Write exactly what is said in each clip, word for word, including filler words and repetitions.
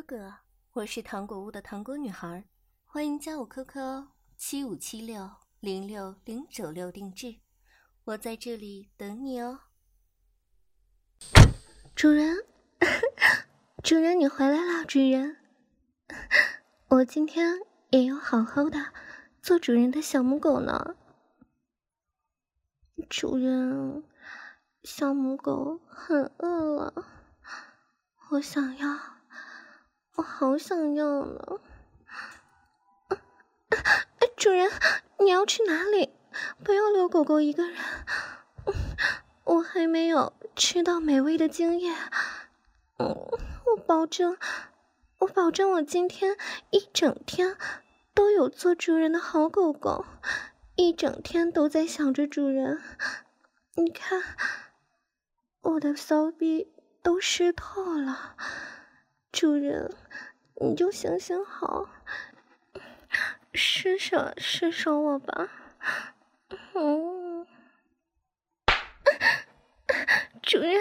哥哥，我是糖果屋的糖果女孩，欢迎加我 Q Q 哦，七五七六零六零九六定制，我在这里等你哦。 主人，主人你回来了，主人。我今天也要好好的做主人的小母狗呢。主人，小母狗很饿了，我想要，我好想要呢。哎，主人，你要去哪里？不要留狗狗一个人，我还没有吃到美味的精液。嗯，我保证，我保证我今天一整天都有做主人的好狗狗，一整天都在想着主人。你看，我的骚逼都湿透了，主人，你就行行好，施舍施舍我吧。嗯，主人，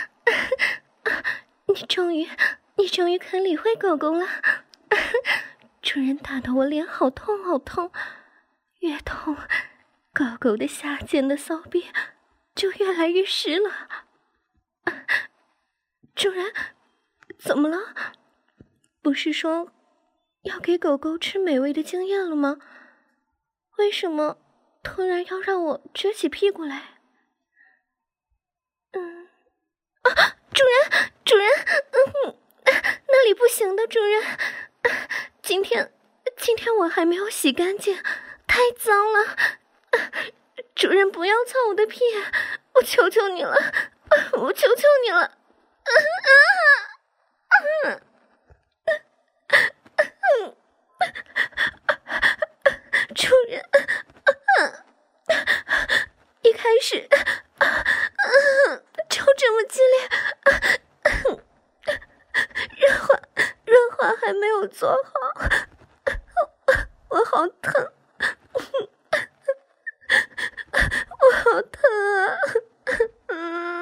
你终于，你终于肯理会狗狗了。主人打得我脸好痛好痛，越痛，狗狗的下贱的骚逼就越来越湿了。主人，怎么了？不是说要给狗狗吃美味的精液了吗？为什么突然要让我撅起屁股来？嗯，啊，主人，主人，嗯，那里不行的，主人，今天，今天我还没有洗干净，太脏了。主人不要操我的屁，我求求你了，我求求你了。啊啊啊主人，一开始就这么激烈，润滑润滑还没有做好，我好疼，我好疼啊！嗯，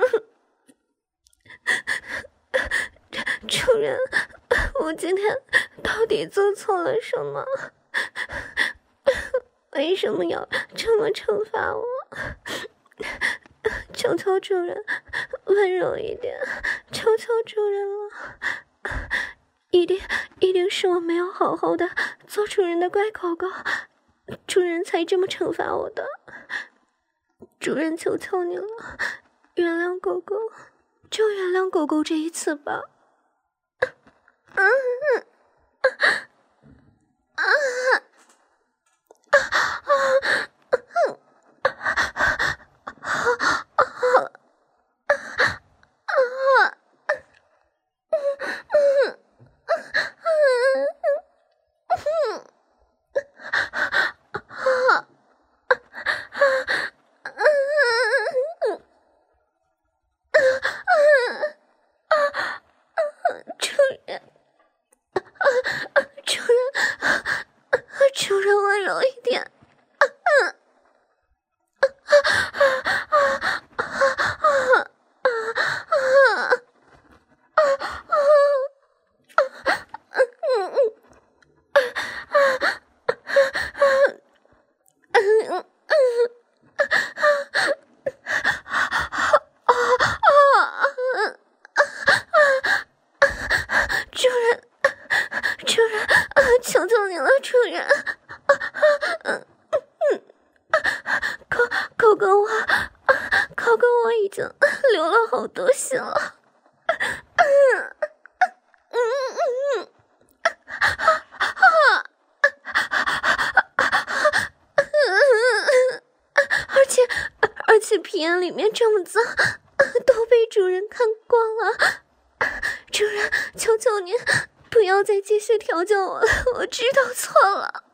主人，我今天到底做错了什么？为什么要这么惩罚我？求求主人温柔一点，求求主人了，一定一定是我没有好好的做主人的乖狗狗，主人才这么惩罚我的。主人求求你了，原谅狗狗，就原谅狗狗这一次吧。嗯啊啊主人温柔一点。主人，主人，求求你了，主人。狗狗狗我，狗狗我已经流了好多血了。而且而且皮眼里面这么脏，都被主人看光了。主人，求求您不要再继续调教我了，我知道错了。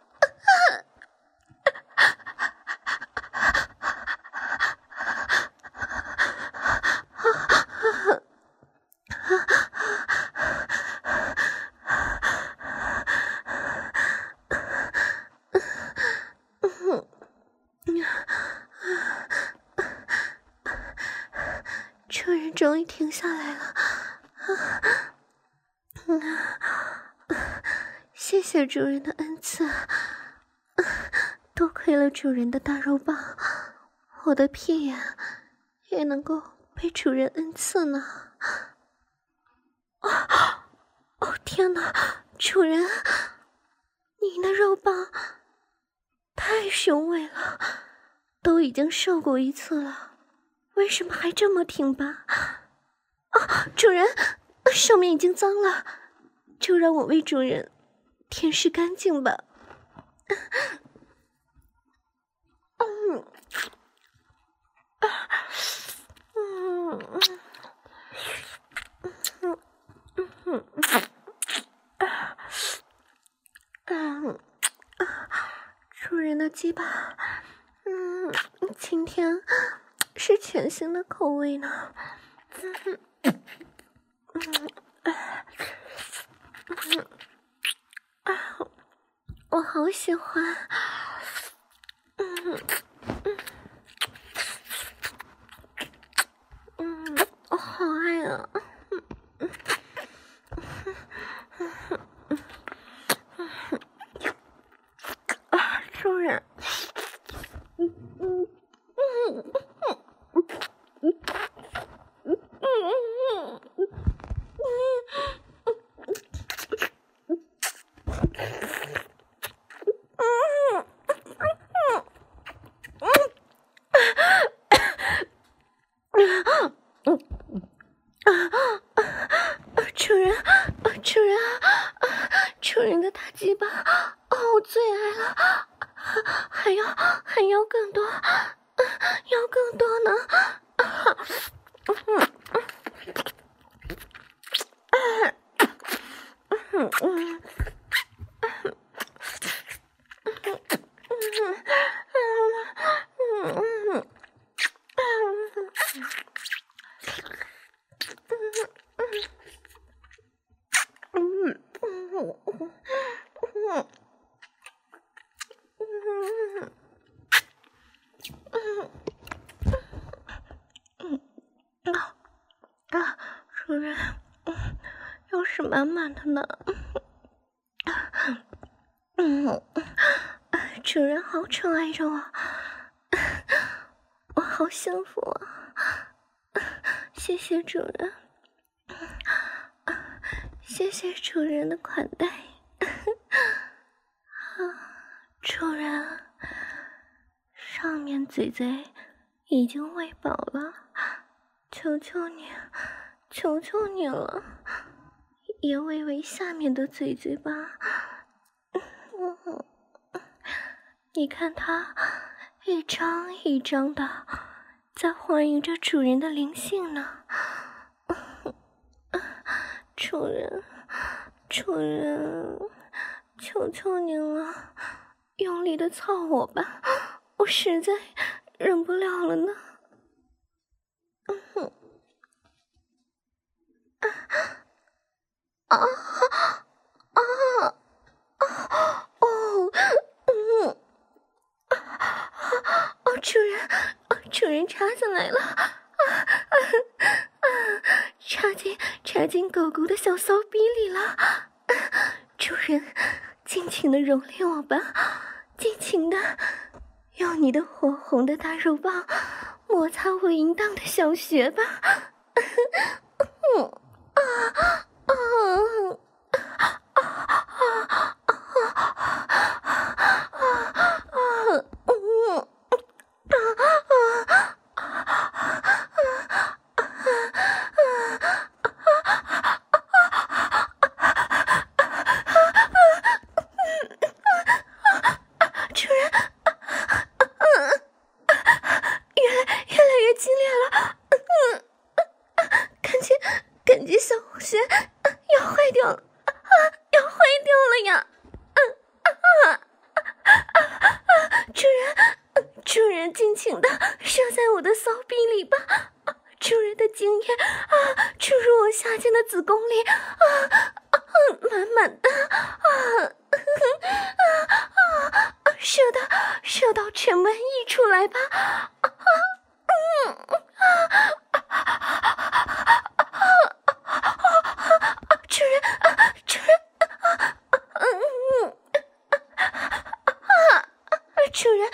主人终于停下来了。 谢谢主人的恩赐，多亏了主人的大肉棒，我的屁眼也能够被主人恩赐呢。哦，哦天哪，主人，你的肉棒太雄伟了，都已经受过一次了，为什么还这么挺拔？啊，主人，上面已经脏了，就让我为主人舔舐干净吧。嗯，嗯，嗯，嗯，主人的鸡巴，嗯，今天是全新的口味呢。嗯嗯嗯啊，我好喜欢。嗯嗯嗯，我好爱啊。嗯啊，主人。嗯嗯嗯嗯嗯嗯主人，主人，主人的大鸡巴，哦，我最爱了，还要还要更多，要更多呢。嗯嗯啊，主人，又是满满的呢。嗯，主人好宠爱着我，我好幸福啊！谢谢主人，谢谢主人的款待。主人，上面嘴嘴已经喂饱了，求求你，求求你了，也喂喂下面的嘴嘴吧。嗯，你看它一张一张的在欢迎着主人的灵性呢。主人，主人，求求您了，用力的操我吧，我实在忍不了了呢。嗯啊啊啊哦嗯哦，主人，主人插进来了，啊啊啊！插进插进狗狗的小骚逼里了，主人，尽情的蹂躏我吧，尽情的用你的火红的大肉棒摩擦我淫荡的小穴吧。嗯啊啊啊啊啊！嗯主人，越来越来越激烈了，感觉感觉小红穴要坏掉了，要坏掉了呀！主人，主人尽情的射在我的骚逼里吧，主人的精液啊，注入我下贱的子宫里，啊啊，满满的啊啊啊，射到射到全文溢出来吧，啊嗯啊主人，主人，嗯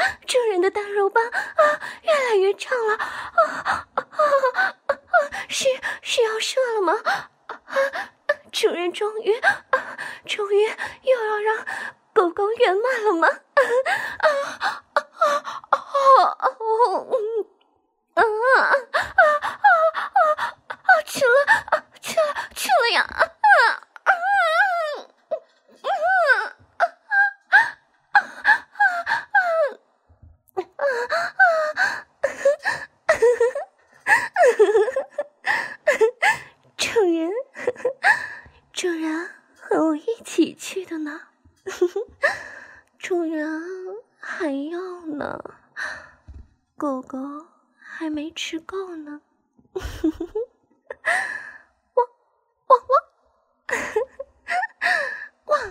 主人的大肉棒啊，越来越长了啊啊啊！是是要射了吗？啊，主人终于啊，终于又要让狗狗圆满了吗？啊啊啊啊啊！啊啊啊啊啊！去了啊，去了，去了呀！啊啊主人，主人和我一起去的呢。主人还要呢，狗狗还没吃够呢。汪汪汪！汪！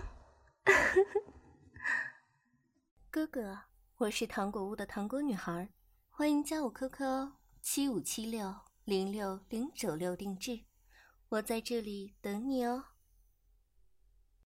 哥哥，我是糖果屋的糖果女孩，欢迎加我 Q Q 哦，七五七六零六零九六定制，我在这里等你哦。